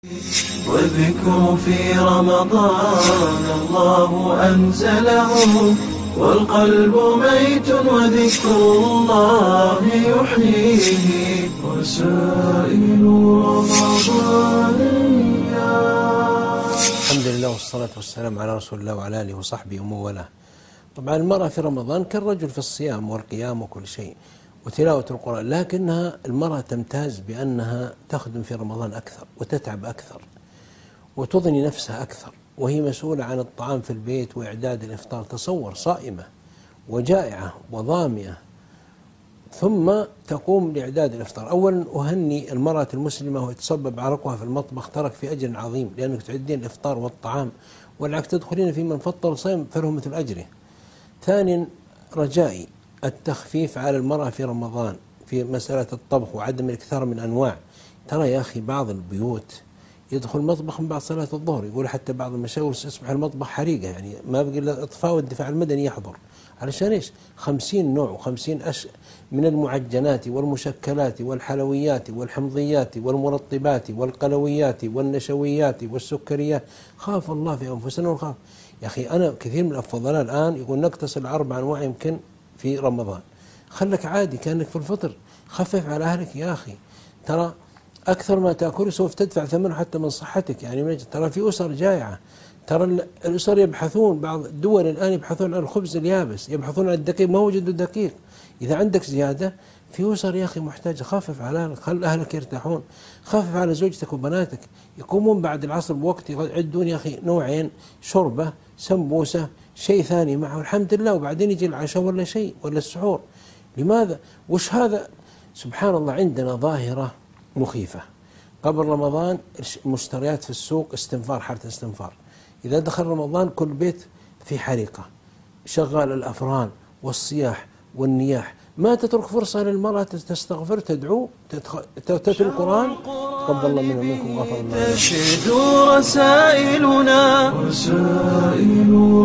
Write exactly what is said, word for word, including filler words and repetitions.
والذكر في رمضان الله أنزله، والقلب ميت وذكر الله يحييه، وسائل رمضان. الحمد لله والصلاة والسلام على رسول الله وعلى آله وصحبه ومن والاه. طبعا المرأة في رمضان كالرجل في الصيام والقيام وكل شيء وتلاوة القرآن، لكنها المرأة تمتاز بأنها تخدم في رمضان أكثر وتتعب أكثر وتضني نفسها أكثر، وهي مسؤولة عن الطعام في البيت وإعداد الإفطار. تصور صائمة وجائعة وظامئة ثم تقوم لإعداد الإفطار. أولا أهني المرأة المسلمة ويتصبب عرقها في المطبخ، ترك في أجر عظيم، لأنك تعدين الإفطار والطعام والعكس تدخلين في من فطر صيم فله مثل أجره. ثانيا رجائي التخفيف على المرأة في رمضان في مسألة الطبخ وعدم الإكثار من أنواع. ترى يا أخي بعض البيوت يدخل المطبخ من بعد صلاة الظهر، يقول حتى بعض المشاور يصبح المطبخ حريقة، يعني ما بقي إلا الإطفاء والدفاع المدني يحضر. علشان إيش؟ خمسين نوع وخمسين أش من المعجنات والمشكلات والحلويات والحمضيات والمرطبات والقلويات والنشويات والسكريات. خاف الله في أنفسنا ونخاف. يا أخي أنا كثير من الفضلاء الآن يقول نقتصر أربع أنواع يمكن في رمضان، خلك عادي كأنك في الفطر، خفف على أهلك يا أخي. ترى أكثر ما تأكل سوف تدفع ثمنه حتى من صحتك، يعني ترى في أسر جائعة، ترى الأسر يبحثون، بعض الدول الآن يبحثون عن الخبز اليابس، يبحثون عن الدقيق، ما وجدوا دقيق. إذا عندك زيادة في أسر يا أخي محتاجة، خفف على أهلك، خل أهلك يرتاحون، خفف على زوجتك وبناتك، يقومون بعد العصر بوقت يعدون يا أخي نوعين شوربة سمبوسة شيء ثاني معه، الحمد لله، وبعدين يجي العشاء ولا شيء ولا السحور. لماذا؟ وش هذا؟ سبحان الله، عندنا ظاهرة مخيفة. قبل رمضان مشتريات في السوق استنفار، حالة استنفار. إذا دخل رمضان كل بيت في حريقة، شغال الأفران والصياح والنياح، ما تترك فرصة للمرأة تستغفر، تدعو، تتلو القرآن. تقبل الله منا ومنكم وغفر الله. تشد رسائلنا رسائل